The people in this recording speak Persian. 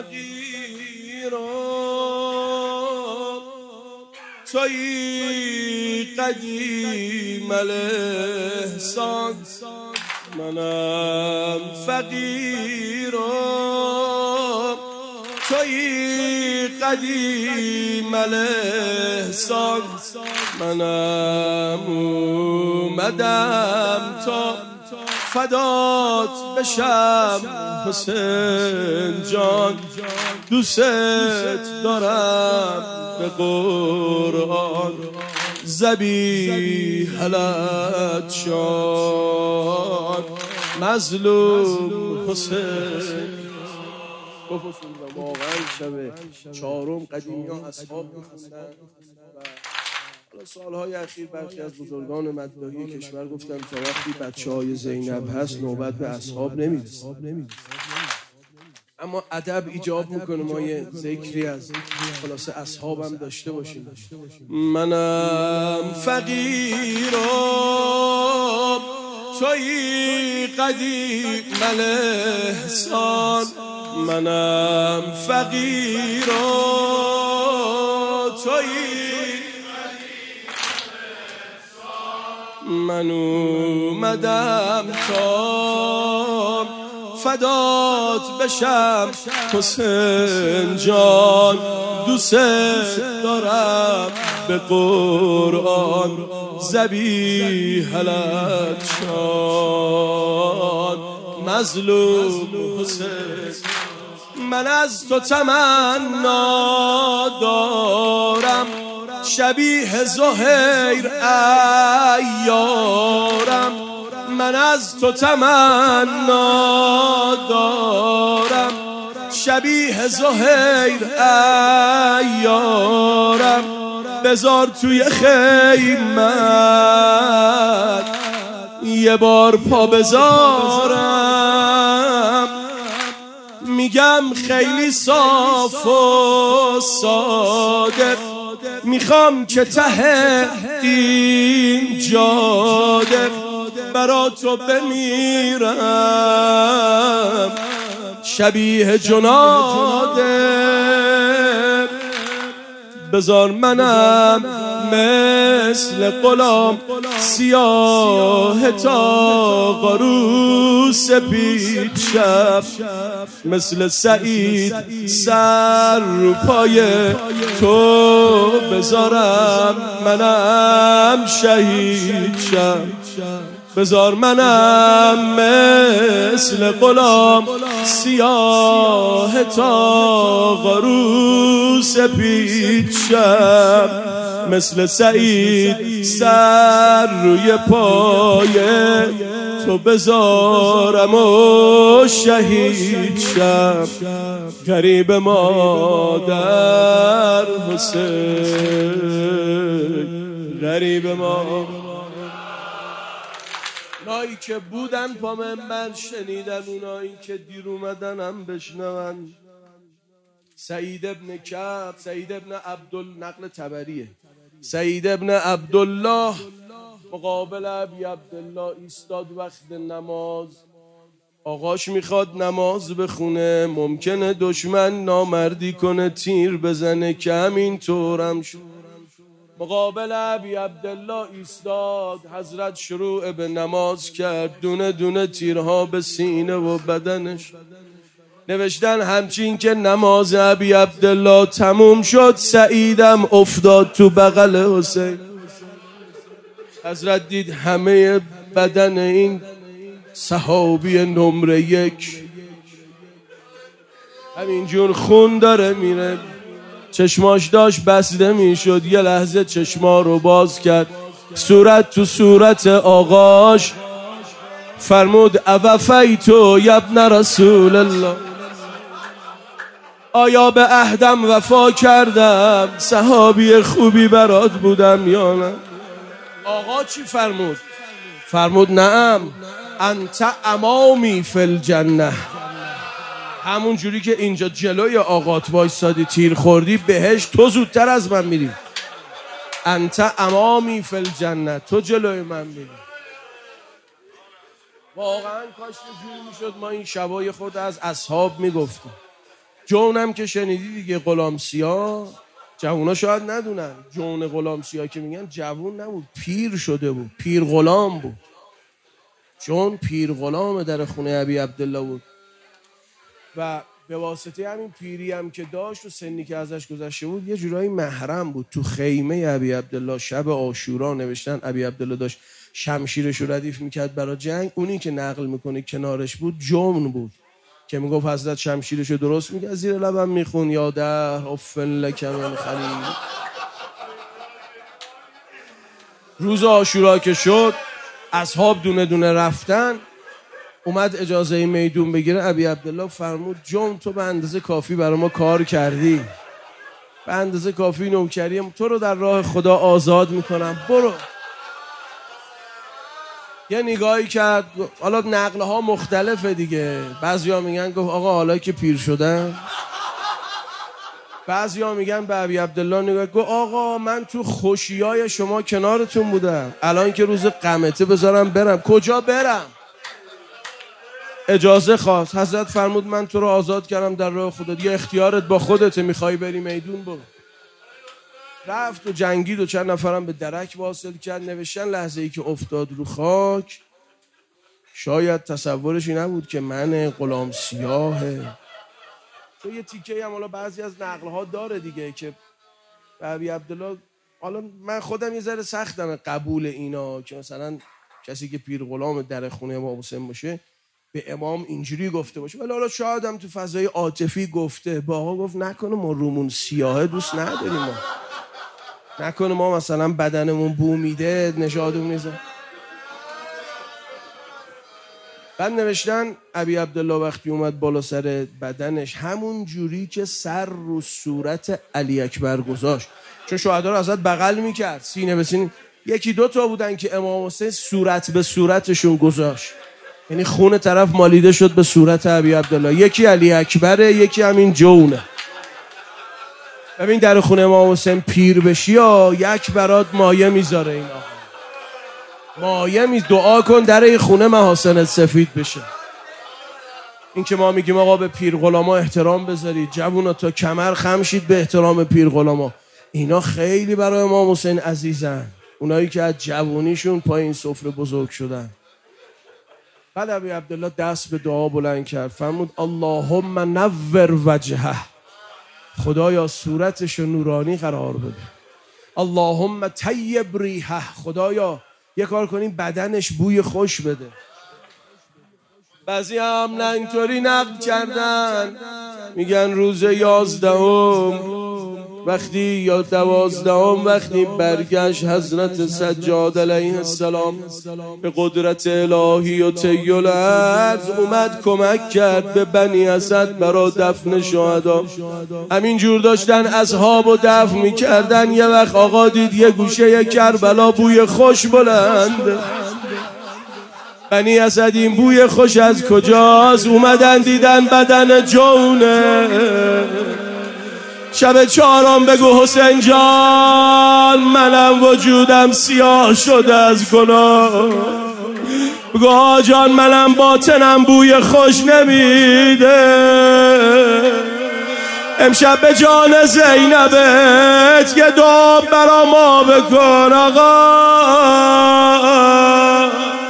فقیرم تویی قدیم الاحسان منم فقیرم تویی قدیم الاحسان منم اومدم تا فدات بشم حسین جان دوست دارم به قرآن ذبیحت شد مظلوم حسین. واقعا شب چهارم قدیمی‌ها اصحاب می‌خوندن و سالهای اخیر برخی از بزرگان مداحی کشور گفتن تا وقتی بچه‌های زینب هست نوبت به اصحاب نمیرسه، اما ادب ایجاب میکنه ما یه ذکری از خلاصه اصحاب هم داشته باشیم. منم فقیرم تویی قدیم الاحسان منم فقیرم تویی من اومدم تا فدات بشم حسین جان دوست دارم به قرآن ذبیحت شد مظلوم حسین. من از تو تمنا دارم شبیه زهیر عیارم من از تو تمنا دارم شبیه زهیر عیارم بذار توی خیمت یه بار پا بذارم میگم خیلی صاف و صادق میخوام که ته این جاده برا تو بمیرم شبیه جناده بذار منم مثل غلام سیاه تا غروس سپید شب مثل سعید سر رو پای تو بذارم منم شهید شب بذار منم مثل غلام سیاه تا غروس سپید شب مثل سعید سر روی پای تو بذارم و شهید شب غریب مادر حسین غریب ما اونایی که بودن پا منبر شنیدن اونایی که دیر اومدن هم بشنون. سعید ابن کعب سعید ابن نقل طبریه سعید ابن عبدالله مقابل ابی عبدالله ایستاد وقت نماز آقاش میخواد نماز بخونه ممکنه دشمن نامردی کنه تیر بزنه که همین طورم شد مقابل ابی عبدالله ایستاد حضرت شروع به نماز کرد دونه دونه تیرها به سینه و بدنش نوشتن همچین که نماز ابی عبدالله تموم شد سعیدم افتاد تو بغل حسین. حضرت دید همه بدن این صحابی نمره یک همینجور خون داره میره چشماش داشت بسته میشد یه لحظه چشما رو باز کرد صورت تو صورت آقاش فرمود اوفیتو یبن رسول الله آیا به عهدم وفا کردم صحابی خوبی برات بودم یا نه؟ آقا چی فرمود؟ فرمود نعم انت امامی فی الجنه همون جوری که اینجا جلوی آقات وایسادی تیر خوردی بهش تو زودتر از من میری انت امامی فی الجنه تو جلوی من میری. واقعا کاش جوری میشد ما این شبای خود از اصحاب میگفتیم جونم که شنیدی دیگه، غلام سیاه. جوونا شاید ندونن جون غلام سیاه که میگن جوون نبود، پیر شده بود، پیر غلام بود. جون پیر غلام در خونه ابی عبدالله بود و به واسطه همین پیری هم که داشت و سنی که ازش گذشته بود یه جورایی محرم بود. تو خیمه ابی عبدالله شب عاشورا نوشتن ابی عبدالله داشت شمشیرش رو ردیف میکرد برای جنگ. اونی که نقل میکنه کنارش بود جون بود که میگفت حضرت شمشیرش رو درست میکرد، زیر لبم میخون یا در افن لک من خلیل. روز عاشورا که شد اصحاب دونه دونه رفتن، اومد اجازه میدون بگیره. ابی عبدالله فرمود جون تو به اندازه کافی برای ما کار کردی، به اندازه کافی نوکریم، تو رو در راه خدا آزاد میکنم، برو. یه نگاهی کرد، حالا نقله ها مختلفه دیگه، بعضیا میگن گفت آقا حالا که پیر شدن، بعضیا میگن به ابی عبدالله نگاه گفت آقا من تو خوشیای شما کنارتون بودم، الان که روز غمته بذارم برم، کجا برم؟ اجازه خواست. حضرت فرمود من تو رو آزاد کردم در راه خدا، دیگه اختیارت با خودت، میخوای بری میدون برو. رفت و جنگید و چند نفرم به درک واصل کرد. نوشتن لحظه ای که افتاد رو خاک شاید تصورشی نبود که من غلام سیاهه. چون یه تیکه هم حالا بعضی از نقلها داره دیگه که به ابی عبدالله، حالا من خودم یه ذره سختم قبول اینا که مثلا کسی که پیر غلام در خونه امام حسین باشه به امام اینجوری گفته باشه، ولی حالا شاید هم تو فضای عاطفی گفته. با آقا گفت نکنه ما رومون سیاهه دوست نداریم، ما نکنه ما مثلا بدنمون بو میده نژادمون نیست. بعد نوشتن ابی عبدالله وقتی اومد بالا سر بدنش همون جوری که سر رو صورت علی اکبر گذاشت، چون شهدا رو ازت بغل میکرد سینه به سینه. یکی دو تا بودن که امام حسین صورت به صورتشون گذاشت، یعنی خون طرف مالیده شد به صورت ابی عبدالله. یکی علی اکبره، یکی همین جونه. ببین در خونه امام حسین پیر بشی یا یک برات مایه میذاره، اینا مایه دعا کن در این خونه محاسنت سفید بشه. این که ما میگیم آقا به پیر غلاما احترام بذارید، جوونا تا کمر خم شید به احترام پیر غلاما، اینا خیلی برای امام حسین عزیزن، اونایی که از جوونیشون پایین سفره بزرگ شدن. بعد ابی عبدالله دست به دعا بلند کرد، فرمود اللهم نور وجهه، خدایا صورتش نورانی قرار بده. اللهم طیب ریحه، خدایا یه کار کنیم بدنش بوی خوش بده. بعضی هم اینطوری نقل کردن، میگن روز 11 وقتی یا 12 وقتی برگشت حضرت سجاد علیه السلام به قدرت الهی و طی الارض اومد کمک کرد به بنی اسد برای دفن شهدا. همینجور داشتن اصحاب و دفن میکردن، یه وقت آقا دید یه گوشه کربلا بوی خوش بلند. بنی اسد این بوی خوش از کجاست؟ اومدن دیدن بدن جونه. شب 4 بگو حسین جان منم وجودم سیاه شده از گناه، بگو آقا جان منم باطنم بوی خوش نمیده. امشب به جان زینبت یه دعا برا ما بکن آقا.